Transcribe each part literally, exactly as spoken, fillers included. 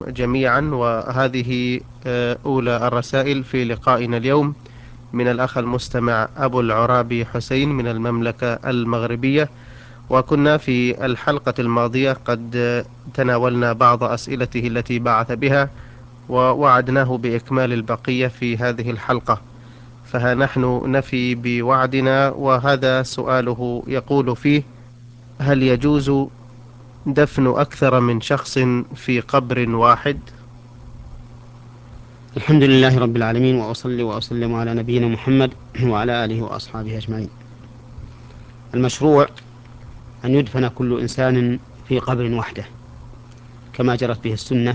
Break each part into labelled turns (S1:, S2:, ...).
S1: جميعا، وهذه آه، أولى الرسائل في لقائنا اليوم من الأخ المستمع أبو العرابي حسين من المملكة المغربية. وكنا في الحلقة الماضية قد آه، تناولنا بعض أسئلته التي بعث بها، ووعدناه بإكمال البقية في هذه الحلقة، فها نحن نفي بوعدنا. وهذا سؤاله يقول فيه: هل يجوز دفن أكثر من شخص في قبر واحد؟
S2: الحمد لله رب العالمين، وأصلي وأسلم على نبينا محمد وعلى آله وأصحابه أجمعين. المشروع أن يدفن كل إنسان في قبر وحده كما جرت به السنة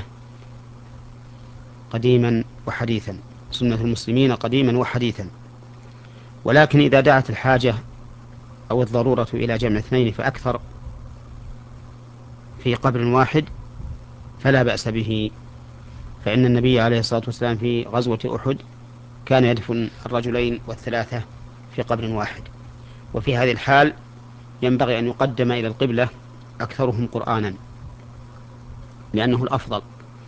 S2: قديما وحديثا، سنة المسلمين قديما وحديثا. ولكن إذا دعت الحاجة أو الضرورة إلى جمع اثنين فأكثر في قبر واحد فلا بأس به، فإن النبي عليه الصلاة والسلام في غزوة أحد كان يدفن الرجلين والثلاثة في قبر واحد. وفي هذه الحال ينبغي أن يقدم إلى القبلة أكثرهم قرآنا لأنه الأفضل.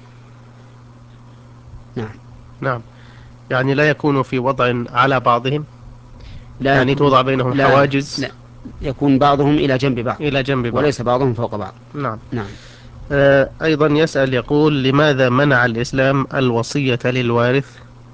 S2: نعم.
S1: نعم، يعني لا يكون في وضع على بعضهم،
S2: لا
S1: يعني
S2: يكون
S1: توضع بينهم
S2: لا
S1: حواجز
S2: لا يكون بعضهم إلى جنب بعض
S1: إلى جنب بعض.
S2: وليس بعضهم فوق بعض.
S1: نعم.
S2: نعم.
S1: آه أيضا يسأل يقول: لماذا منع الإسلام الوصية للوارث؟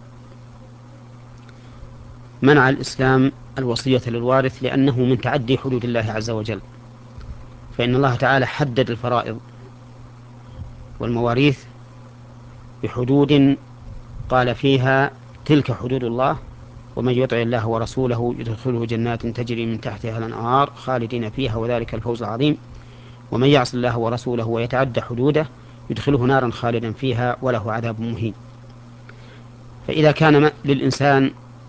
S2: منع الإسلام الوصية للوارث لأنه من تعدي حدود الله عز وجل، فإن الله تعالى حدد الفرائض والمواريث بحدود قال فيها: تلك حدود الله، ومن يطع الله ورسوله يدخله جنات تجري من تحتها الأنهار خالدين فيها وذلك الفوز العظيم، ومن يعص الله ورسوله ويتعدى حدوده يدخله نارا خالدا فيها وله عذاب مهين. فإذا كان للإنسان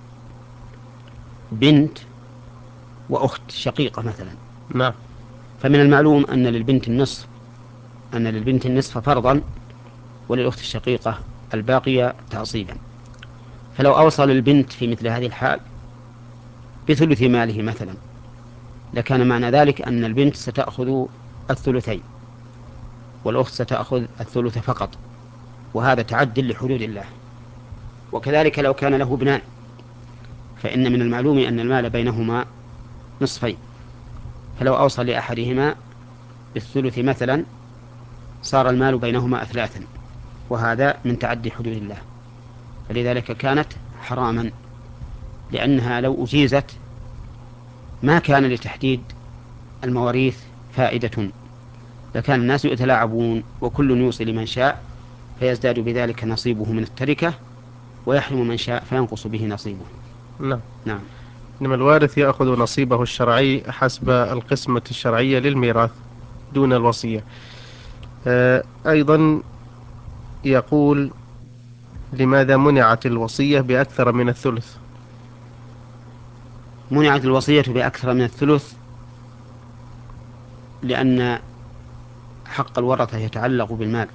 S2: بنت وأخت شقيقة مثلا،
S1: نعم.
S2: فمن المعلوم أن للبنت النصف أن للبنت النصف فرضا، وللأخت الشقيقة الباقية تعصيبا. فلو أوصل البنت في مثل هذه الحال بثلث ماله مثلا، لكان معنى ذلك أن البنت ستأخذ الثلثين والأخت ستأخذ الثلث فقط، وهذا تعد لحدود الله. وكذلك لو كان له ابنان، فإن من المعلوم أن المال بينهما نصفين، فلو أوصى لأحدهما بالثلث مثلا صار المال بينهما أثلاثا، وهذا من تعدي حدود الله. فلذلك كانت حراما، لأنها لو أجيزت ما كان لتحديد المواريث فائدة، لكان الناس يتلاعبون وكل يوصي لمن شاء فيزداد بذلك نصيبه من التركة، ويحرم من شاء فينقص به نصيبه.
S1: نعم.
S2: نعم.
S1: إنما الوارث يأخذ نصيبه الشرعي حسب القسمة الشرعية للميراث دون الوصية. آه أيضا يقول: لماذا منعت الوصية بأكثر من الثلث؟
S2: منعت الوصية بأكثر من الثلث لأن حق الورثة يتعلق بالمال،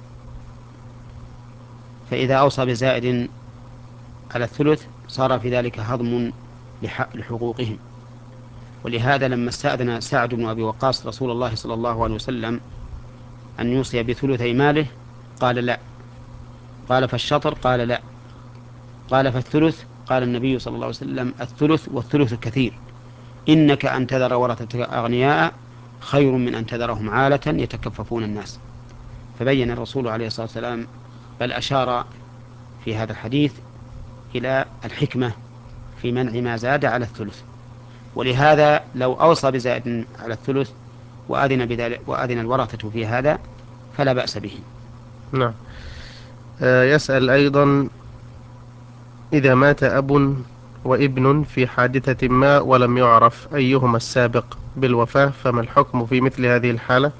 S2: فإذا أوصى بزائد على الثلث صار في ذلك هضم لحقوقهم. ولهذا لما استأذن سعد بن أبي وقاص رسول الله صلى الله عليه وسلم أن يوصي بثلثي ماله قال لا. قال فالشطر؟ قال لا. قال فالثلث؟ قال النبي صلى الله عليه وسلم الثلث والثلث كثير، إنك أن تذر ورثة أغنياء خير من أن تذرهم عالة يتكففون الناس. فبين الرسول عليه الصلاة والسلام، بل أشار في هذا الحديث إلى الحكمة في منع ما زاد على الثلث. ولهذا لو أوصى بزائد على الثلث وأذن, بذلك وأذن الورثة في هذا فلا بأس به.
S1: نعم. آه يسأل أيضا: إذا مات أب وابن في حادثة ما ولم يعرف أيهما السابق بالوفاة، فما الحكم في مثل هذه الحالة؟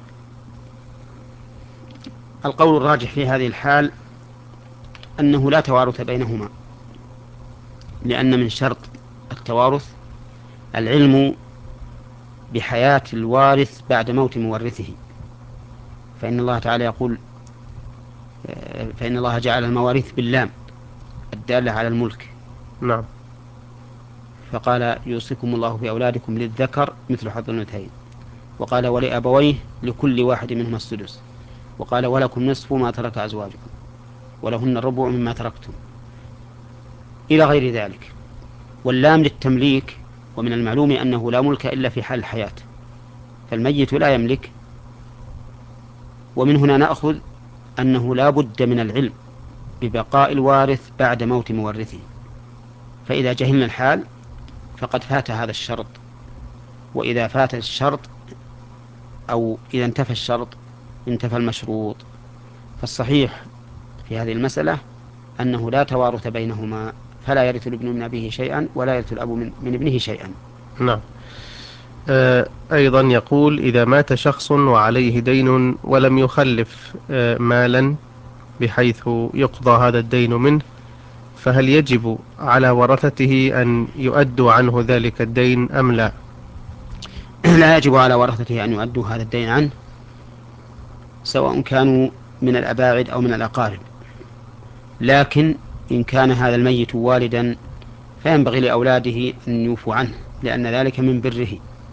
S2: القول الراجح في هذه الحال أنه لا توارث بينهما، لأن من شرط التوارث العلم بحياة الوارث بعد موت مورثه. فإن الله تعالى يقول: فإن الله جعل المواريث باللام الدالة على الملك،
S1: نعم.
S2: فقال: يوصيكم الله في أولادكم للذكر مثل حظ الأنثيين، وقال: ولأبويه لكل واحد منهما السدس، وقال ولكم نصف ما ترك أزواجكم ولهن الربع مما تركتم إلى غير ذلك. واللام للتمليك، ومن المعلوم أنه لا ملك إلا في حال الحياة، فالميت لا يملك. ومن هنا نأخذ أنه لا بد من العلم ببقاء الوارث بعد موت مورثه، فإذا جهلنا الحال فقد فات هذا الشرط، وإذا فات الشرط أو إذا انتفى الشرط انتفى المشروط. فالصحيح في هذه المسألة أنه لا توارث بينهما، فلا يرث الابن من أبيه شيئا ولا يرث الأب من, من ابنه شيئا.
S1: نعم. آه أيضا يقول: إذا مات شخص وعليه دين ولم يخلف آه مالا بحيث يقضى هذا الدين منه، فهل يجب على ورثته أن يؤدوا عنه ذلك الدين أم لا؟
S2: لا يجب على ورثته أن يؤدوا هذا الدين عنه، سواء كانوا من الأباعد أو من الأقارب. لكن إن كان هذا الميت والدا فينبغي لأولاده أن يوفوا عنه، لأن ذلك من بره.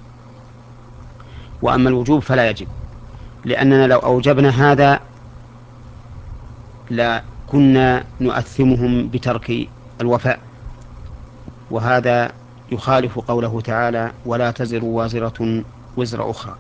S2: وأما الوجوب فلا يجب، لأننا لو أوجبنا هذا لا كنا نؤثمهم بترك الوفاء، وهذا يخالف قوله تعالى: ولا تزر وازرة وزر أخرى.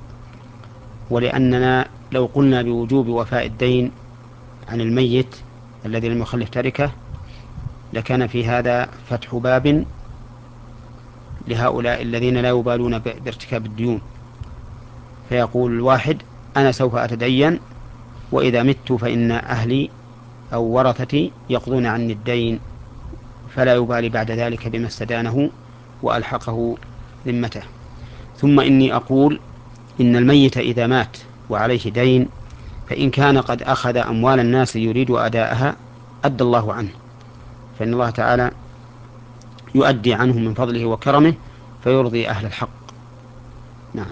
S2: ولأننا لو قلنا بوجوب وفاء الدين عن الميت الذي لم يخلف تركه لكان في هذا فتح باب لهؤلاء الذين لا يبالون بارتكاب الديون، فيقول الواحد: أنا سوف أتدين، وإذا مت فإن أهلي أو ورثتي يقضون عني الدين، فلا يبالي بعد ذلك بما استدانه وألحقه ذمته. ثم إني أقول إن الميت إذا مات وعليه دين فإن كان قد أخذ أموال الناس يريد أداءها أدى الله عنه، فإن الله تعالى يؤدي عنه من فضله وكرمه فيرضي أهل الحق. نعم.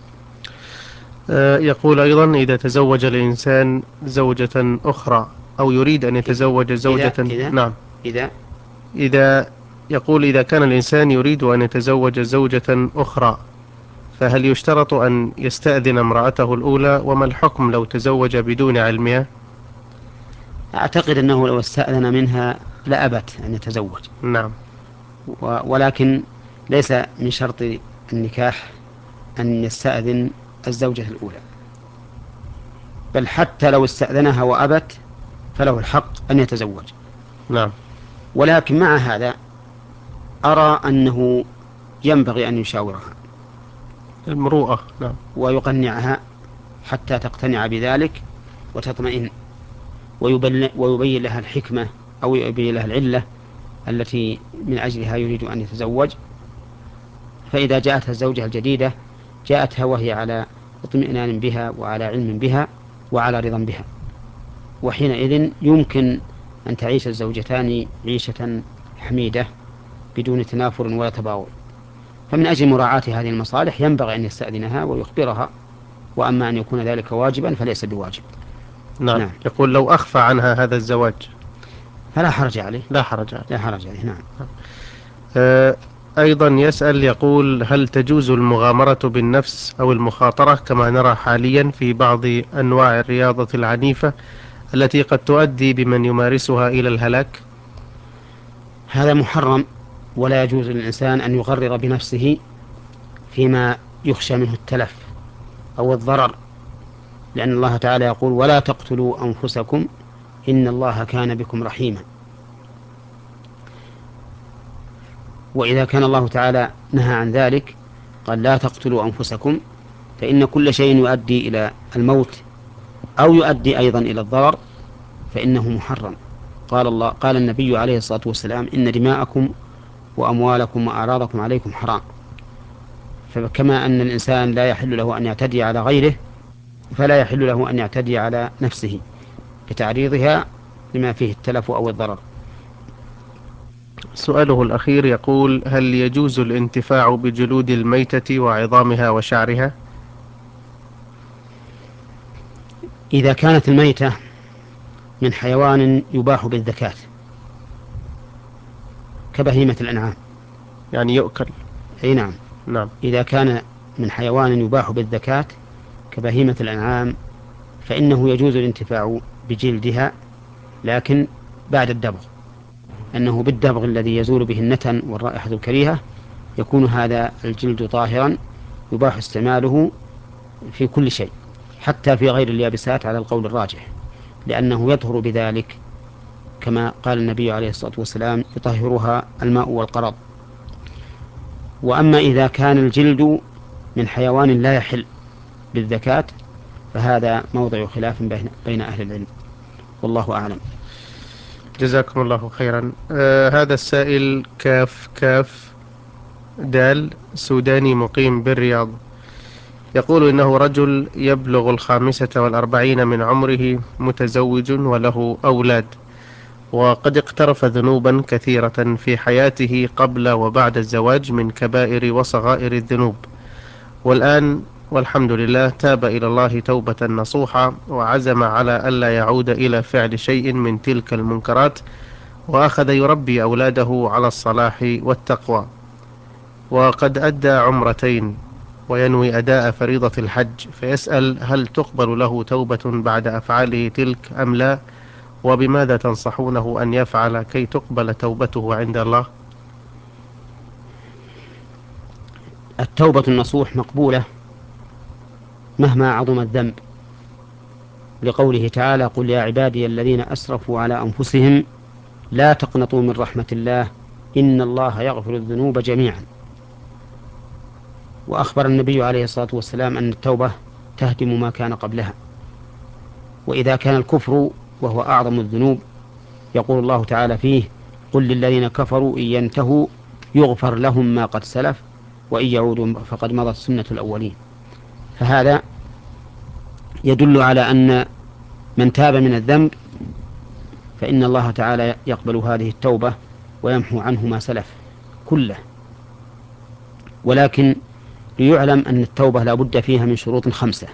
S1: يقول أيضا: إذا تزوج الإنسان زوجة أخرى أو يريد أن يتزوج زوجة
S2: إذا إذا
S1: نعم
S2: إذا
S1: إذا يقول: إذا كان الإنسان يريد أن يتزوج زوجة أخرى، فهل يشترط أن يستأذن امرأته الأولى؟ وما الحكم لو تزوج بدون علمها؟
S2: أعتقد أنه لو استأذن منها لأبت أن يتزوج.
S1: نعم.
S2: ولكن ليس من شرط النكاح أن يستأذن الزوجة الأولى، بل حتى لو استأذنها وأبت فله الحق أن يتزوج.
S1: نعم.
S2: ولكن مع هذا أرى أنه ينبغي أن يشاورها
S1: المروءة. نعم.
S2: ويقنعها حتى تقتنع بذلك وتطمئن، ويبين لها الحكمة أو يبين لها العلة التي من أجلها يريد أن يتزوج. فإذا جاءتها الزوجة الجديدة جاءتها وهي على اطمئنان بها وعلى علم بها وعلى رضا بها، وحينئذ يمكن أن تعيش الزوجتان عيشة حميدة بدون تنافر ولا تباغض. فمن أجل مراعاة هذه المصالح ينبغي أن يستأذنها ويخبرها، وأما أن يكون ذلك واجبا فليس بواجب.
S1: نعم.
S2: نعم.
S1: يقول: لو أخفى عنها هذا الزواج
S2: فلا حرج عليه.
S1: لا حرج عليه.
S2: لا حرج عليه. نعم.
S1: آه أيضا يسأل يقول: هل تجوز المغامرة بالنفس أو المخاطرة كما نرى حاليا في بعض أنواع الرياضة العنيفة التي قد تؤدي بمن يمارسها إلى الهلاك؟
S2: هذا محرم، ولا يجوز للإنسان أن يغرر بنفسه فيما يخشى منه التلف أو الضرر، لأن الله تعالى يقول: ولا تقتلوا أنفسكم إن الله كان بكم رحيما. وإذا كان الله تعالى نهى عن ذلك قال: لا تقتلوا أنفسكم، فإن كل شيء يؤدي إلى الموت أو يؤدي أيضا إلى الضرر فإنه محرم. قال الله قال النبي عليه الصلاة والسلام: إن دماءكم وأموالكم وأعراضكم عليكم حرام. فكما أن الإنسان لا يحل له أن يعتدي على غيره فلا يحل له أن يعتدي على نفسه بتعريضها لما فيه التلف أو الضرر.
S1: سؤاله الأخير يقول: هل يجوز الانتفاع بجلود الميتة وعظامها وشعرها؟
S2: إذا كانت الميتة من حيوان يباح بالذكاة كبهيمة الأنعام،
S1: يعني يؤكل.
S2: أي نعم.
S1: نعم.
S2: إذا كان من حيوان يباح بالذكاة كبهيمة الأنعام فإنه يجوز الانتفاع بجلدها، لكن بعد الدبغ، أنه بالدبغ الذي يزول به النتن والرائحة الكريهة يكون هذا الجلد طاهرا يباح استعماله في كل شيء، حتى في غير اليابسات على القول الراجح، لأنه يطهر بذلك، كما قال النبي عليه الصلاة والسلام: يطهرها الماء والقرض. وأما إذا كان الجلد من حيوان لا يحل بالذكاة فهذا موضع خلاف بين أهل العلم، والله أعلم.
S1: جزاكم الله خيرا. آه هذا السائل كاف كاف دال سوداني مقيم بالرياض، يقول إنه رجل يبلغ الخامسة والأربعين من عمره، متزوج وله أولاد، وقد اقترف ذنوبا كثيرة في حياته قبل وبعد الزواج من كبائر وصغائر الذنوب، والآن والحمد لله تاب إلى الله توبة نصوحة، وعزم على ألا يعود إلى فعل شيء من تلك المنكرات، وأخذ يربي أولاده على الصلاح والتقوى، وقد أدى عمرتين وينوي أداء فريضة الحج، فيسأل: هل تقبل له توبة بعد أفعاله تلك أم لا؟ وبماذا تنصحونه أن يفعل كي تقبل توبته عند الله؟
S2: التوبة النصوح مقبولة مهما عظم الذنب، لقوله تعالى: قل يا عبادي الذين أسرفوا على أنفسهم لا تقنطوا من رحمة الله إن الله يغفر الذنوب جميعا. وأخبر النبي عليه الصلاة والسلام أن التوبة تهدم ما كان قبلها. وإذا كان الكفر وهو أعظم الذنوب يقول الله تعالى فيه: قل للذين كفروا إن ينتهوا يغفر لهم ما قد سلف وإن يعودوا فقد مضت سنة الأولين. فهذا يدل على أن من تاب من الذنب فإن الله تعالى يقبل هذه التوبة ويمحو عنه ما سلف كله. ولكن ليعلم أن التوبة لا بد فيها من شروط خمسة.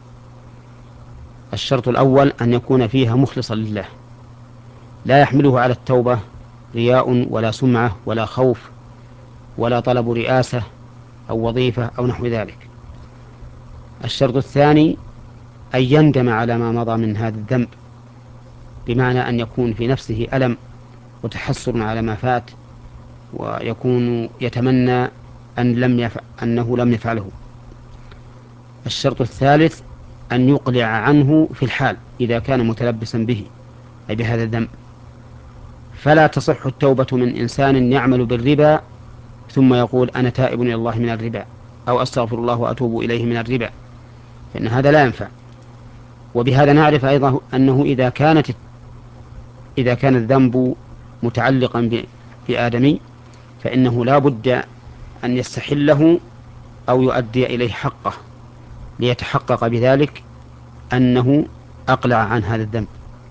S2: الشرط الأول أن يكون فيها مخلصا لله، لا يحمله على التوبة رياء ولا سمعة ولا خوف ولا طلب رئاسة أو وظيفة أو نحو ذلك. الشرط الثاني أن يندم على ما مضى من هذا الذنب، بمعنى أن يكون في نفسه ألم وتحسر على ما فات، ويكون يتمنى أن لم يفعل أنه لم يفعله. الشرط الثالث أن يقلع عنه في الحال إذا كان متلبسا به أي بهذا الذنب. فلا تصح التوبة من إنسان يعمل بالربا ثم يقول: أنا تائب إلى الله من الربا، أو أستغفر الله وأتوب إليه من الربا، فإن هذا لا ينفع. وبهذا نعرف أيضا أنه إذا كانت إذا كان الذنب متعلقا بآدمي فإنه لا بد أن يستحله أو يؤدي إليه حقه ليتحقق بذلك أنه أقلع عن هذا الذنب.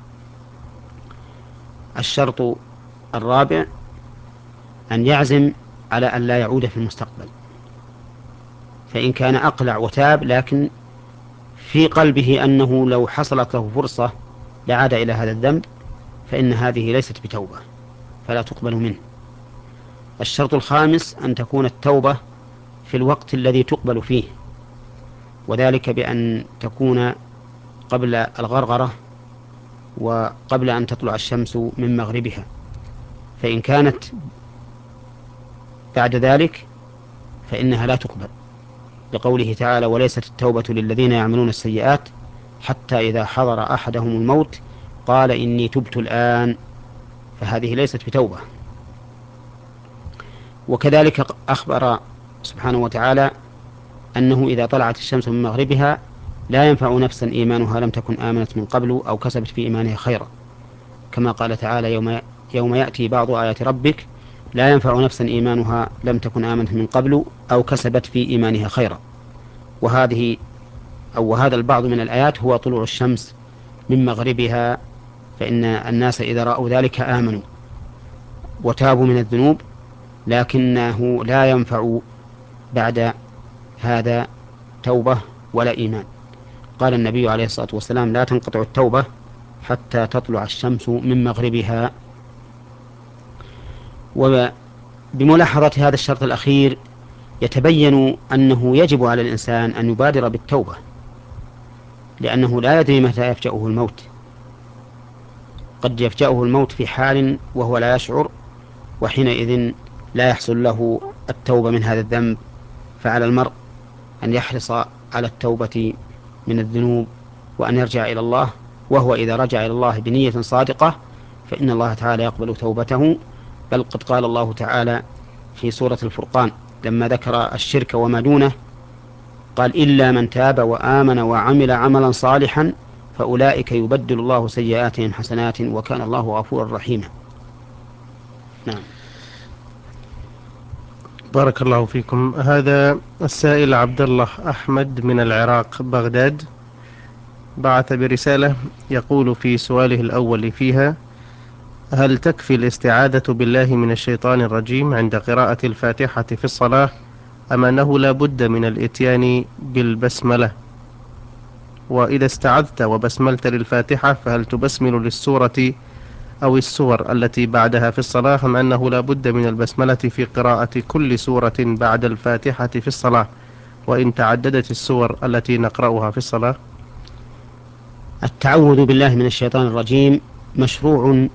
S2: الشرط الرابع أن يعزم على أن لا يعود في المستقبل، فإن كان أقلع وتاب لكن في قلبه أنه لو حصلت له فرصة لعاد إلى هذا الذنب فإن هذه ليست بتوبة فلا تقبل منه. الشرط الخامس أن تكون التوبة في الوقت الذي تقبل فيه، وذلك بأن تكون قبل الغرغرة وقبل أن تطلع الشمس من مغربها، فإن كانت بعد ذلك فإنها لا تقبل، لقوله تعالى: وليست التوبة للذين يعملون السيئات حتى إذا حضر أحدهم الموت قال إني تبت الآن، فهذه ليست بتوبة. وكذلك أخبر سبحانه وتعالى أنه إذا طلعت الشمس من مغربها لا ينفع نفسا إيمانها لم تكن آمنت من قبل أو كسبت في إيمانها خيرا، كما قال تعالى: يوم, يوم يأتي بعض آيات ربك لا ينفع نفسا إيمانها لم تكن آمنت من قبل أو كسبت في إيمانها خيرا. وهذه أو هذا البعض من الآيات هو طلوع الشمس من مغربها، فإن الناس إذا رأوا ذلك آمنوا وتابوا من الذنوب، لكنه لا ينفع بعد هذا توبة ولا إيمان. قال النبي عليه الصلاة والسلام: لا تنقطع التوبة حتى تطلع الشمس من مغربها. وبملاحظة هذا الشرط الأخير يتبين أنه يجب على الإنسان أن يبادر بالتوبة، لأنه لا يدري متى يفجأه الموت. قد يفجأه الموت في حال وهو لا يشعر، وحينئذ لا يحصل له التوبة من هذا الذنب. فعلى المرء أن يحرص على التوبة من الذنوب وأن يرجع إلى الله، وهو إذا رجع إلى الله بنية صادقة فإن الله تعالى يقبل توبته. بل قد قال الله تعالى في سورة الفرقان لما ذكر الشرك وما دونه قال: إلا من تاب وآمن وعمل عملا صالحا فأولئك يبدل الله سيئاتهم حسنات وكان الله غفورا رحيما. نعم.
S1: بارك الله فيكم. هذا السائل عبد الله أحمد من العراق بغداد بعث برسالة يقول في سؤاله الأول فيها: هل تكفي الاستعاذة بالله من الشيطان الرجيم عند قراءة الفاتحة في الصلاة، أم أنه لا بد من الإتيان بالبسملة؟ وإذا استعذت وبسملت للفاتحة فهل تبسمل للسورة أو السور التي بعدها في الصلاة، أم أنه لا بد من البسملة في قراءة كل سورة بعد الفاتحة في الصلاة وإن تعددت السور التي نقرأها في الصلاة؟
S2: التعوذ بالله من الشيطان الرجيم مشروع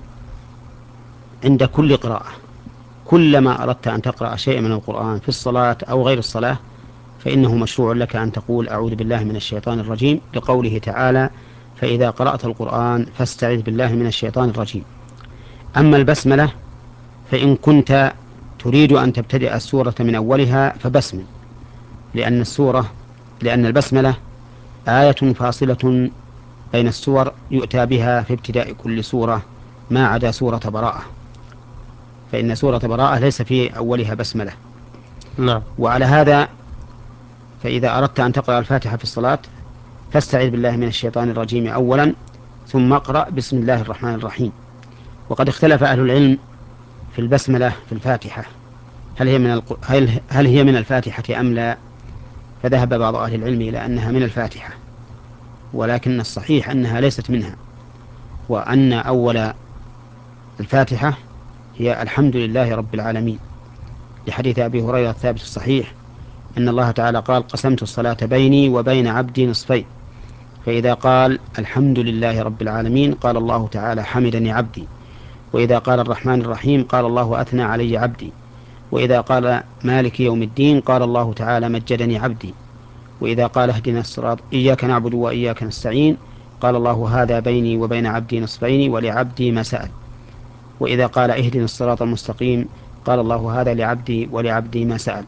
S2: عند كل قراءة. كلما أردت أن تقرأ شيئا من القرآن في الصلاة أو غير الصلاة فإنه مشروع لك أن تقول: أعوذ بالله من الشيطان الرجيم، لقوله تعالى: فإذا قرأت القرآن فاستعذ بالله من الشيطان الرجيم. أما البسملة فإن كنت تريد أن تبتدئ السورة من أولها فبسمل، لأن السورة لأن البسملة آية فاصلة بين السور يؤتى بها في ابتداء كل سورة ما عدا سورة براءة، فإن سورة براءة ليس في أولها بسملة.
S1: نعم.
S2: وعلى هذا فإذا أردت أن تقرأ الفاتحة في الصلاة فاستعذ بالله من الشيطان الرجيم أولا، ثم اقرأ بسم الله الرحمن الرحيم. وقد اختلف أهل العلم في البسملة في الفاتحة، هل هي من الق... هل... هل هي من الفاتحة أم لا؟ فذهب بعض أهل العلم إلى أنها من الفاتحة، ولكن الصحيح أنها ليست منها، وأن أول الفاتحة هي الحمد لله رب العالمين، لحديث أبي هريرة الثابت الصحيح أن الله تعالى قال: قسمت الصلاة بيني وبين عبدي نصفين، فإذا قال الحمد لله رب العالمين قال الله تعالى: حمدني عبدي. وإذا قال الرحمن الرحيم قال الله: أثنى علي عبدي. وإذا قال مالك يوم الدين قال الله تعالى: مجدني عبدي. وإذا قال اهدنا الصراط إياك نعبد وإياك نستعين قال الله: هذا بيني وبين عبدي نصفين ولعبدي ما سأل. وإذا قال اهدنا الصراط المستقيم قال الله: هذا لعبدي ولعبدي ما سأل.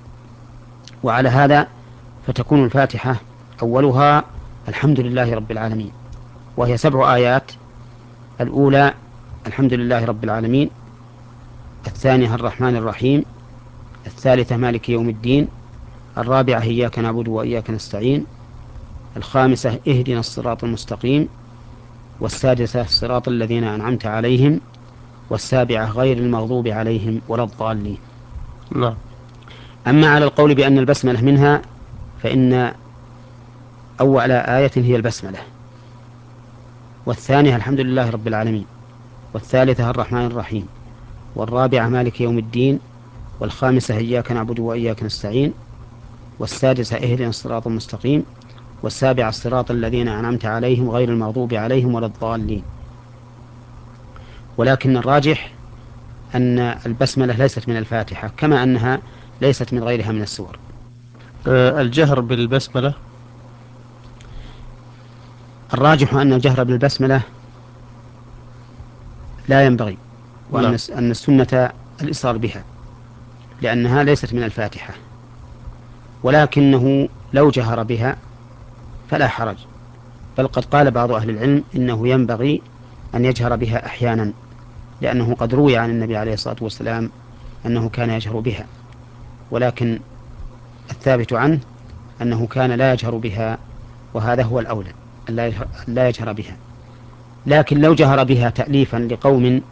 S2: وعلى هذا فتكون الفاتحة أولها الحمد لله رب العالمين، وهي سبع آيات: الأولى الحمد لله رب العالمين، الثانية الرحمن الرحيم، الثالثة مالك يوم الدين، الرابعة إياك نعبد وإياك نستعين، الخامسة اهدنا الصراط المستقيم، والسادسة صراط الذين أنعمت عليهم، والسابعة غير المغضوب عليهم ولا الضالين.
S1: نعم.
S2: أما على القول بأن البسملة منها فإن أول آية هي البسملة، والثانية الحمد لله رب العالمين، والثالثة الرحمن الرحيم، والرابعة مالك يوم الدين، والخامسة إياك نعبد وإياك نستعين، والسادسة اهدنا الصراط المستقيم، والسابعة الصراط الذين أنعمت عليهم غير المغضوب عليهم ولا الضالين. ولكن الراجح أن البسملة ليست من الفاتحة، كما أنها ليست من غيرها من السور.
S1: أه الجهر بالبسملة؟
S2: الراجح أن الجهر بالبسملة لا ينبغي، وأن أن السنة الإصرار بها لأنها ليست من الفاتحة، ولكنه لو جهر بها فلا حرج. بل قد قال بعض أهل العلم إنه ينبغي أن يجهر بها أحيانا، لأنه قد روي عن النبي عليه الصلاة والسلام أنه كان يجهر بها، ولكن الثابت عنه أنه كان لا يجهر بها، وهذا هو الأولى أن لا يجهر بها. لكن لو جهر بها تأليفا لقوم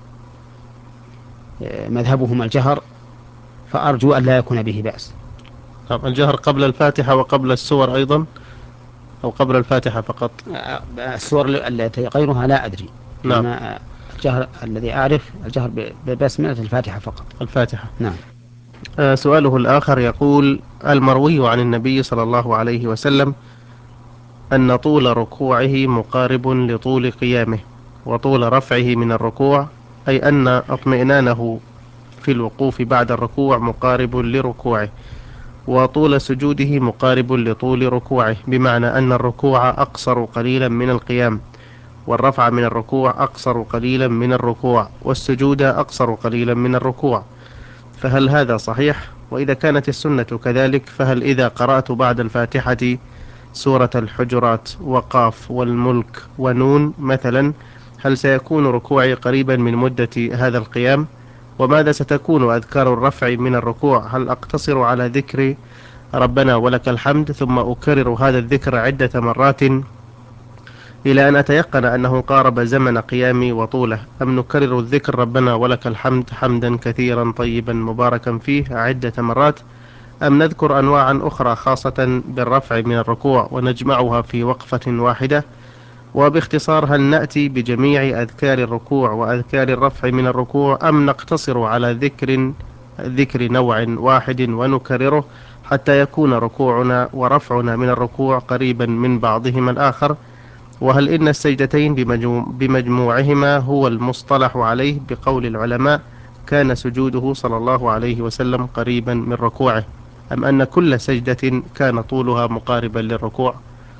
S2: مذهبهم الجهر فأرجو أن لا يكون به بأس.
S1: الجهر قبل الفاتحة وقبل السور أيضا، أو قبل الفاتحة فقط؟
S2: السور التي غيرها لا أدري.
S1: نعم.
S2: أما الجهر الذي أعرف الجهر ببسملة الفاتحة فقط.
S1: الفاتحة.
S2: نعم.
S1: آه سؤاله الآخر يقول: المروي عن النبي صلى الله عليه وسلم أن طول ركوعه مقارب لطول قيامه، وطول رفعه من الركوع، أي أن اطمئنانه في الوقوف بعد الركوع مقارب لركوعه، وطول سجوده مقارب لطول ركوعه، بمعنى أن الركوع أقصر قليلا من القيام، والرفع من الركوع أقصر قليلا من الركوع، والسجود أقصر قليلا من الركوع. فهل هذا صحيح؟ وإذا كانت السنة كذلك، فهل إذا قرأت بعد الفاتحة سورة الحجرات وقاف والملك ونون مثلا، هل سيكون ركوعي قريبا من مدة هذا القيام؟ وماذا ستكون أذكار الرفع من الركوع؟ هل أقتصر على ذكر ربنا ولك الحمد ثم أكرر هذا الذكر عدة مرات إلى أن أتيقن أنه قارب زمن قيامي وطوله، أم نكرر الذكر ربنا ولك الحمد حمدا كثيرا طيبا مباركا فيه عدة مرات، أم نذكر أنواعا أخرى خاصة بالرفع من الركوع ونجمعها في وقفة واحدة؟ وباختصار، هل نأتي بجميع أذكار الركوع وأذكار الرفع من الركوع، أم نقتصر على ذكر ذكر نوع واحد ونكرره حتى يكون ركوعنا ورفعنا من الركوع قريبا من بعضهما الآخر؟ وهل إن السجدتين بمجموعهما هو المصطلح عليه بقول العلماء كان سجوده صلى الله عليه وسلم قريبا من ركوعه، أم أن كل سجدة كان طولها مقاربا للركوع؟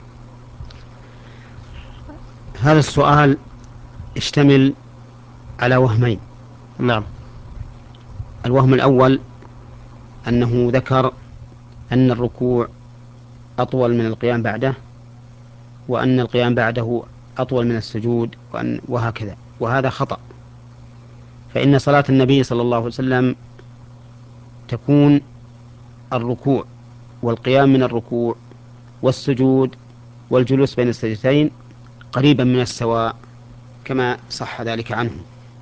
S2: هذا السؤال يشتمل على وهمين.
S1: نعم.
S2: الوهم الأول أنه ذكر أن الركوع أطول من القيام بعده، وأن القيام بعده أطول من السجود، وأن وهكذا، وهذا خطأ. فإن صلاة النبي صلى الله عليه وسلم تكون الركوع والقيام من الركوع والسجود والجلوس بين السجدتين قريبا من السواء كما صح ذلك عنه.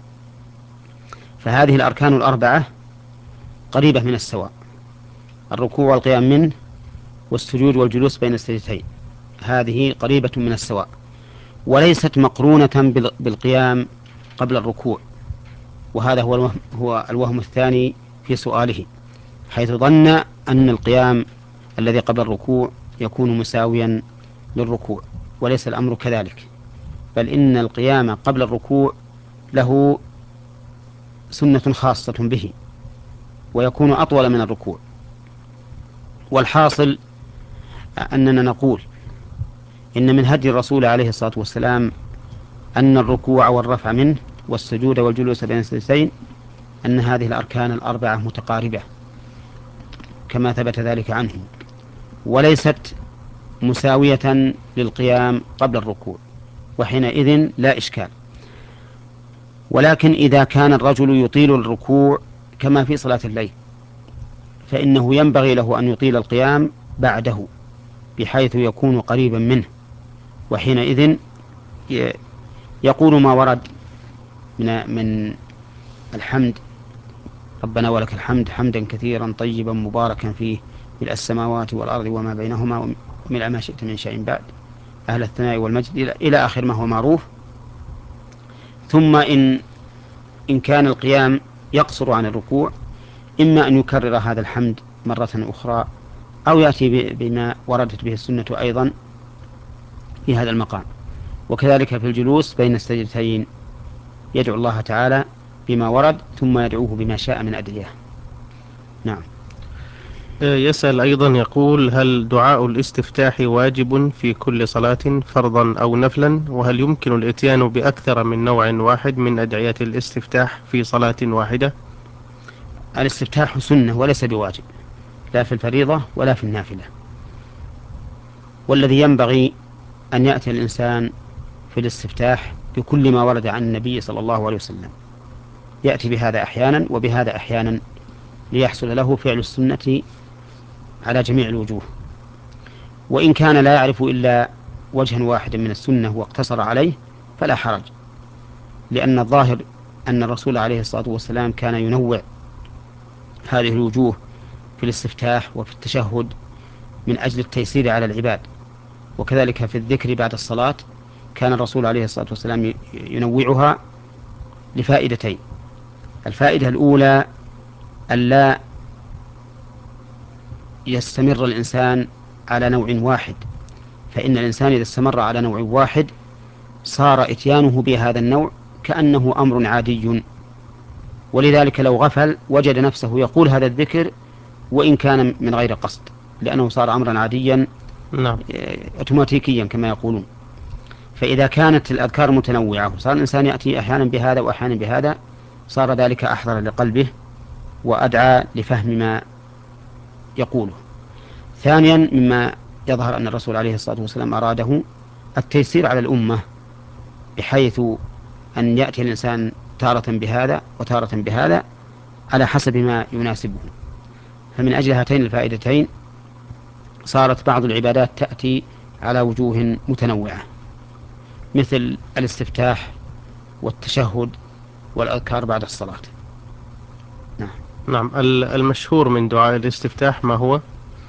S2: فهذه الأركان الأربعة قريبة من السواء، الركوع والقيام منه والسجود والجلوس بين السجدتين، هذه قريبة من السواء، وليست مقرونة بالقيام قبل الركوع. وهذا هو الوهم, هو الوهم الثاني في سؤاله، حيث ظن أن القيام الذي قبل الركوع يكون مساويا للركوع، وليس الأمر كذلك، بل إن القيام قبل الركوع له سنة خاصة به ويكون أطول من الركوع. والحاصل أننا نقول إن من هدي الرسول عليه الصلاة والسلام أن الركوع والرفع منه والسجود والجلوس بين السجدتين أن هذه الأركان الأربعة متقاربة كما ثبت ذلك عنه، وليست مساوية للقيام قبل الركوع، وحينئذ لا إشكال. ولكن إذا كان الرجل يطيل الركوع كما في صلاة الليل، فإنه ينبغي له أن يطيل القيام بعده بحيث يكون قريبا منه، وحينئذ يقول ما ورد من من الحمد ربنا ولك الحمد حمدا كثيرا طيبا مباركا فيه ملء السماوات والأرض وما بينهما وملء ما شئت من شيء بعد أهل الثناء والمجد إلى آخر ما هو معروف. ثم إن إن كان القيام يقصر عن الركوع، إما أن يكرر هذا الحمد مرة أخرى أو يأتي بما وردت به السنة أيضا في هذا المقام. وكذلك في الجلوس بين السجدتين يدعو الله تعالى بما ورد ثم يدعوه بما شاء من أدعية. نعم.
S1: يسأل أيضا يقول: هل دعاء الاستفتاح واجب في كل صلاة فرضا أو نفلا؟ وهل يمكن الإتيان بأكثر من نوع واحد من أدعية الاستفتاح في صلاة واحدة؟
S2: الاستفتاح سنة وليس بواجب، لا في الفريضة ولا في النافلة. والذي ينبغي أن يأتي الإنسان في الاستفتاح بكل ما ورد عن النبي صلى الله عليه وسلم، يأتي بهذا أحيانا وبهذا أحيانا ليحصل له فعل السنة على جميع الوجوه. وإن كان لا يعرف إلا وجها واحدا من السنة واقتصر عليه فلا حرج، لأن الظاهر أن الرسول عليه الصلاة والسلام كان ينوع هذه الوجوه في الاستفتاح وفي التشهد من أجل التيسير على العباد. وكذلك في الذكر بعد الصلاة كان الرسول عليه الصلاة والسلام ينوعها لفائدتين: الفائدة الأولى ألا يستمر الإنسان على نوع واحد فإن الإنسان إذا استمر على نوع واحد صار إتيانه بهذا النوع كأنه أمر عادي، ولذلك لو غفل وجد نفسه يقول هذا الذكر وإن كان من غير قصد، لأنه صار أمرا عاديا
S1: نعم.
S2: أوتوماتيكيا كما يقولون. فإذا كانت الأذكار متنوعة وصار الإنسان يأتي أحيانا بهذا وأحيانا بهذا صار ذلك أحضر لقلبه وأدعى لفهم ما يقوله. ثانيا مما يظهر أن الرسول عليه الصلاة والسلام أراده التيسير على الأمة، بحيث أن يأتي الإنسان تارة بهذا وتارة بهذا على حسب ما يناسبه. فمن أجل هاتين الفائدتين صارت بعض العبادات تأتي على وجوه متنوعة، مثل الاستفتاح والتشهد والأذكار بعد الصلاة. نعم.
S1: نعم. المشهور من دعاء الاستفتاح ما هو؟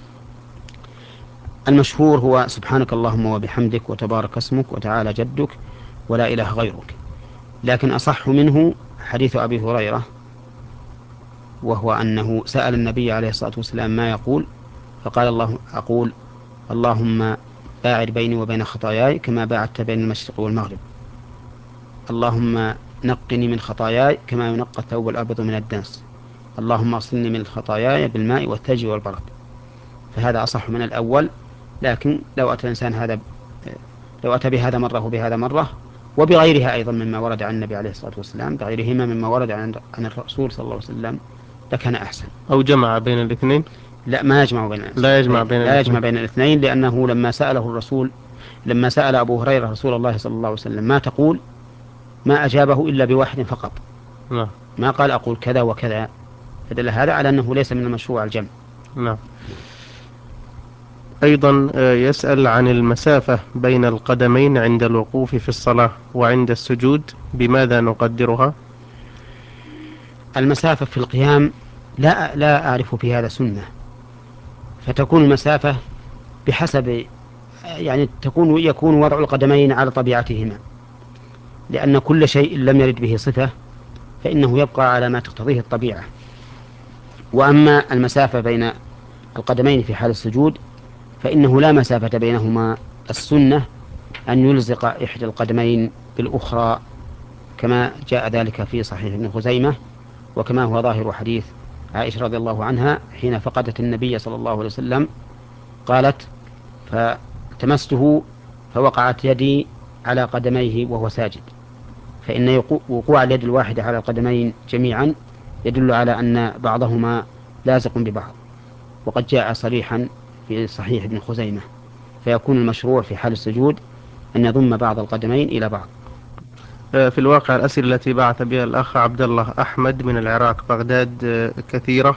S2: المشهور هو سبحانك اللهم وبحمدك وتبارك اسمك وتعالى جدك ولا إله غيرك، لكن أصح منه حديث أبي هريرة، وهو أنه سأل النبي عليه الصلاة والسلام ما يقول، فقال الله أقول اللهم باعد بيني وبين خطاياي كما باعدت بين المشرق والمغرب، اللهم نقني من خطاياي كما ينقى الثوب الأبيض من الدنس، اللهم اغسلني من خطاياي بالماء والثلج والبرد. فهذا أصح من الأول، لكن لو أتى الإنسان هذا لو أتى بهذا مرة وبهذا مرة وبغيرها أيضا مما ورد عن النبي عليه الصلاة والسلام، بغيرهما مما ورد عن عن الرسول صلى الله عليه وسلم لكان أحسن.
S1: أو جمع بين الاثنين؟
S2: لا، ما يجمع بين
S1: لا يجمع بين
S2: لا يجمع
S1: الاثنين.
S2: بين الاثنين، لأنه لما سأله الرسول لما سأل أبو هريرة رسول الله صلى الله عليه وسلم ما تقول، ما أجابه إلا بواحد فقط،
S1: نعم.
S2: ما قال أقول كذا وكذا، فدل هذا على أنه ليس من المشروع الجمع.
S1: نعم. أيضا يسأل عن المسافة بين القدمين عند الوقوف في الصلاة وعند السجود، بماذا نقدرها؟
S2: المسافة في القيام لا لا أعرف في هذا سنة، فتكون المسافة بحسب يعني تكون يكون وضع القدمين على طبيعتهما، لأن كل شيء لم يرد به صفة فإنه يبقى على ما تقتضيه الطبيعة. وأما المسافة بين القدمين في حال السجود فإنه لا مسافة بينهما، السنة أن يلزق إحدى القدمين بالأخرى كما جاء ذلك في صحيح ابن خزيمة، وكما هو ظاهر حديث عائشة رضي الله عنها حين فقدت النبي صلى الله عليه وسلم قالت فالتمسته فوقعت يدي على قدميه وهو ساجد، فإن وقوع اليد الواحدة على القدمين جميعا يدل على أن بعضهما لازق ببعض، وقد جاء صريحا في صحيح ابن خزيمة، فيكون المشروع في حال السجود أن يضم بعض القدمين إلى بعض.
S1: في الواقع الأسئلة التي بعث بها الأخ عبد الله أحمد من العراق بغداد كثيرة،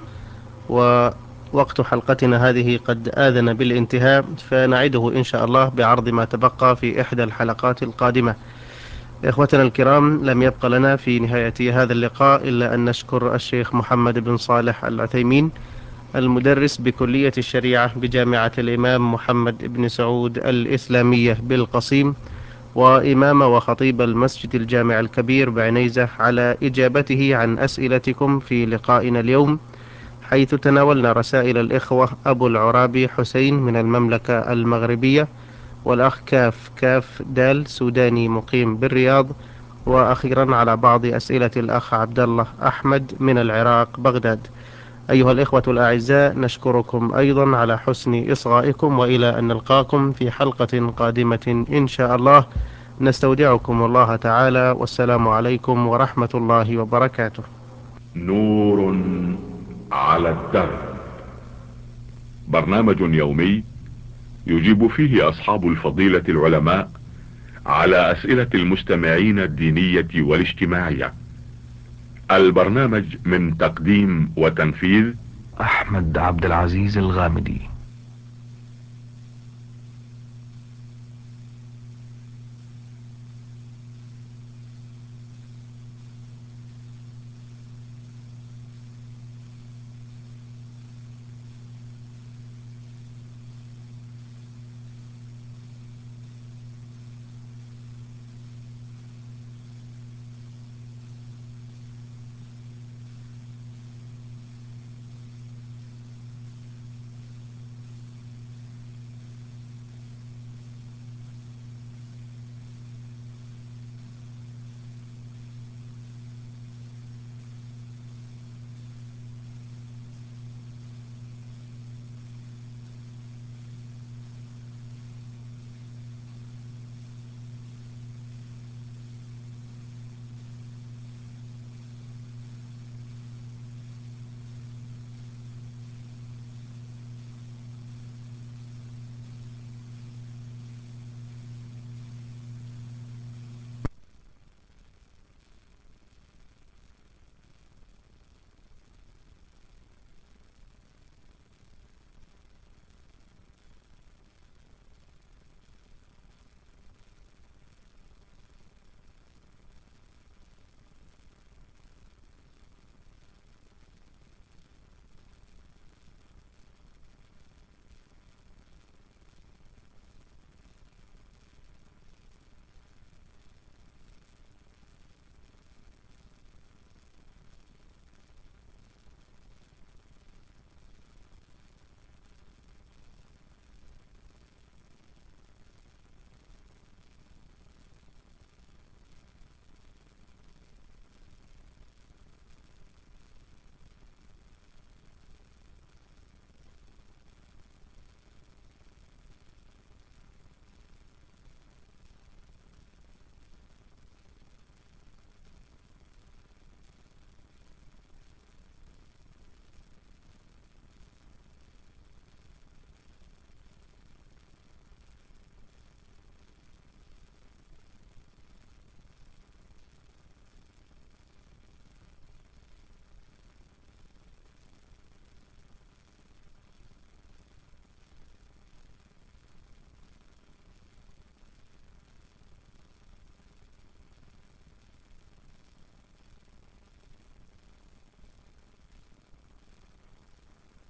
S1: ووقت حلقتنا هذه قد آذن بالانتهاء، فنعده إن شاء الله بعرض ما تبقى في إحدى الحلقات القادمة. إخوتنا الكرام، لم يبق لنا في نهاية هذا اللقاء إلا أن نشكر الشيخ محمد بن صالح العثيمين المدرس بكلية الشريعة بجامعة الإمام محمد بن سعود الإسلامية بالقصيم، وإمام وخطيب المسجد الجامع الكبير بعنيزة، على إجابته عن أسئلتكم في لقائنا اليوم، حيث تناولنا رسائل الإخوة أبو العرابي حسين من المملكة المغربية، والأخ كاف كاف دال سوداني مقيم بالرياض، وأخيرا على بعض أسئلة الأخ عبد الله أحمد من العراق بغداد. أيها الإخوة الأعزاء، نشكركم أيضا على حسن إصغائكم، وإلى أن نلقاكم في حلقة قادمة إن شاء الله، نستودعكم الله تعالى، والسلام عليكم ورحمة الله وبركاته.
S3: نور على الدرب، برنامج يومي يجيب فيه أصحاب الفضيلة العلماء على أسئلة المستمعين الدينية والاجتماعية. البرنامج من تقديم وتنفيذ
S4: أحمد عبد العزيز الغامدي.